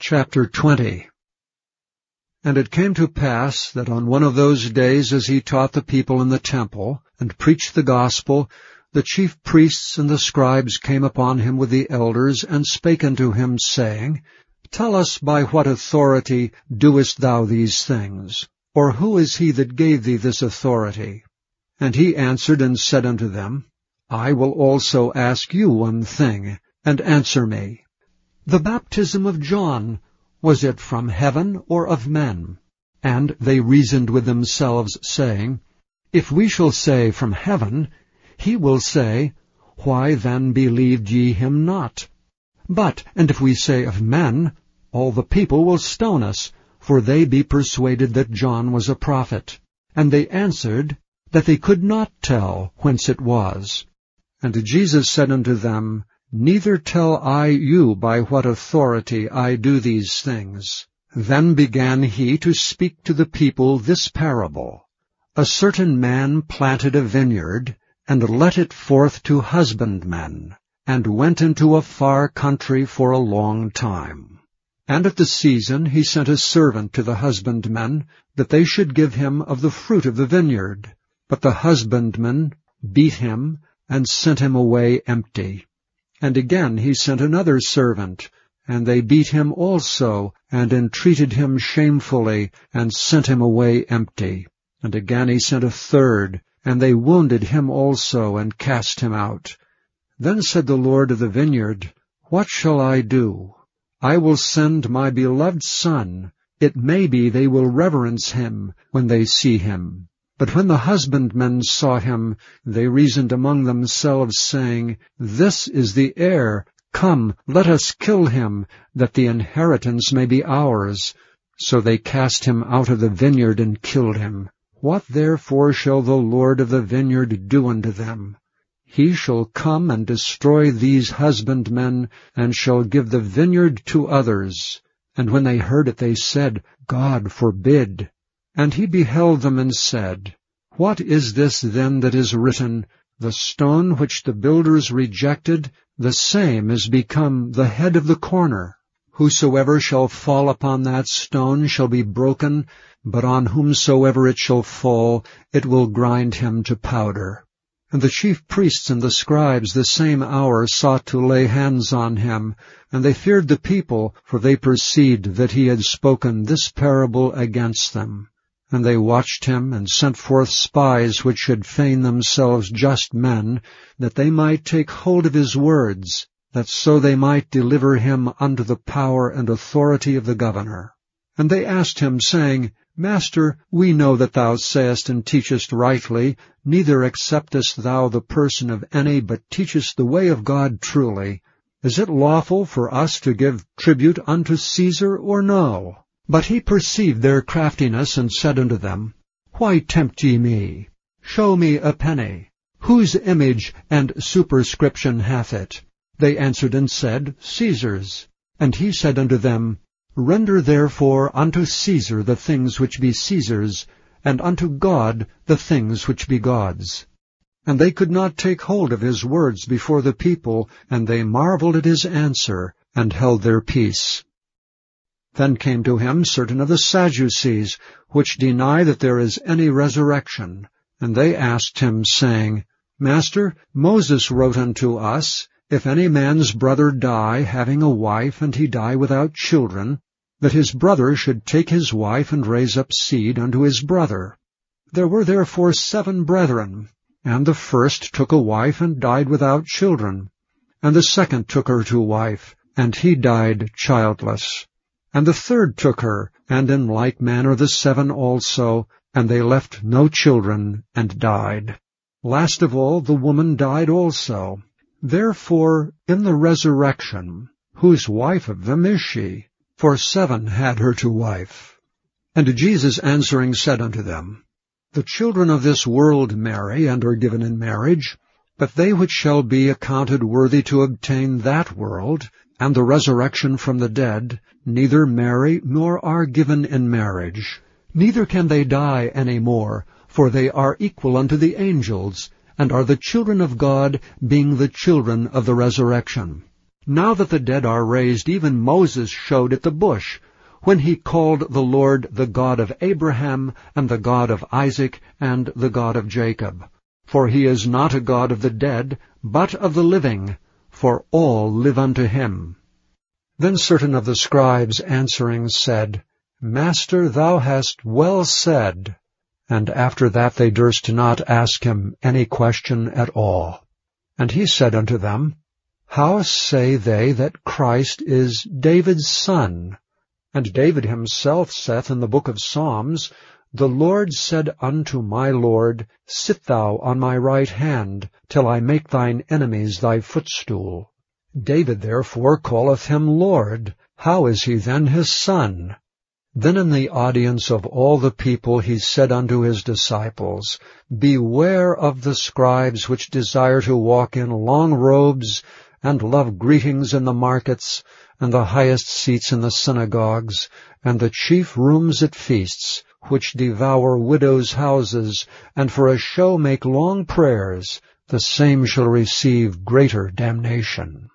Chapter 20. And it came to pass that on one of those days, as he taught the people in the temple, and preached the gospel, the chief priests and the scribes came upon him with the elders, and spake unto him, saying, Tell us, by what authority doest thou these things? Or who is he that gave thee this authority? And he answered and said unto them, I will also ask you one thing, and answer me. The baptism of John, was it from heaven or of men? And they reasoned with themselves, saying, If we shall say from heaven, he will say, Why then believed ye him not? And if we say of men, all the people will stone us, for they be persuaded that John was a prophet. And they answered, that they could not tell whence it was. And Jesus said unto them, Neither tell I you by what authority I do these things. Then began he to speak to the people this parable. A certain man planted a vineyard, and let it forth to husbandmen, and went into a far country for a long time. And at the season he sent a servant to the husbandmen, that they should give him of the fruit of the vineyard. But the husbandmen beat him, and sent him away empty. And again he sent another servant, and they beat him also, and entreated him shamefully, and sent him away empty. And again he sent a third, and they wounded him also, and cast him out. Then said the Lord of the vineyard, What shall I do? I will send my beloved Son. It may be they will reverence him when they see him. But when the husbandmen saw him, they reasoned among themselves, saying, This is the heir. Come, let us kill him, that the inheritance may be ours. So they cast him out of the vineyard and killed him. What therefore shall the Lord of the vineyard do unto them? He shall come and destroy these husbandmen, and shall give the vineyard to others. And when they heard it, they said, God forbid. And he beheld them and said, What is this then that is written? The stone which the builders rejected, the same is become the head of the corner. Whosoever shall fall upon that stone shall be broken, but on whomsoever it shall fall, it will grind him to powder. And the chief priests and the scribes the same hour sought to lay hands on him, and they feared the people, for they perceived that he had spoken this parable against them. And they watched him, and sent forth spies which should feign themselves just men, that they might take hold of his words, that so they might deliver him unto the power and authority of the governor. And they asked him, saying, Master, we know that thou sayest and teachest rightly, neither acceptest thou the person of any, but teachest the way of God truly. Is it lawful for us to give tribute unto Caesar, or no? But he perceived their craftiness, and said unto them, Why tempt ye me? Show me a penny. Whose image and superscription hath it? They answered and said, Caesar's. And he said unto them, Render therefore unto Caesar the things which be Caesar's, and unto God the things which be God's. And they could not take hold of his words before the people, and they marveled at his answer, and held their peace. Then came to him certain of the Sadducees, which deny that there is any resurrection. And they asked him, saying, Master, Moses wrote unto us, If any man's brother die, having a wife, and he die without children, that his brother should take his wife and raise up seed unto his brother. There were therefore 7 brethren, and the first took a wife and died without children. And the second took her to wife, and he died childless. And the third took her, and in like manner the 7 also, and they left no children, and died. Last of all the woman died also. Therefore in the resurrection, whose wife of them is she? For 7 had her to wife. And Jesus answering said unto them, The children of this world marry, and are given in marriage, but they which shall be accounted worthy to obtain that world, and the resurrection from the dead, neither marry nor are given in marriage. Neither can they die any more, for they are equal unto the angels, and are the children of God, being the children of the resurrection. Now that the dead are raised, even Moses showed at the bush, when he called the Lord the God of Abraham, and the God of Isaac, and the God of Jacob. For he is not a God of the dead, but of the living, for all live unto him. Then certain of the scribes answering said, Master, thou hast well said. And after that they durst not ask him any question at all. And he said unto them, How say they that Christ is David's son? And David himself saith in the book of Psalms, The Lord said unto my Lord, Sit thou on my right hand, till I make thine enemies thy footstool. David therefore calleth him Lord. How is he then his son? Then in the audience of all the people he said unto his disciples, Beware of the scribes which desire to walk in long robes, and love greetings in the markets, and the highest seats in the synagogues, and the chief rooms at feasts, which devour widows' houses, and for a show make long prayers. The same shall receive greater damnation.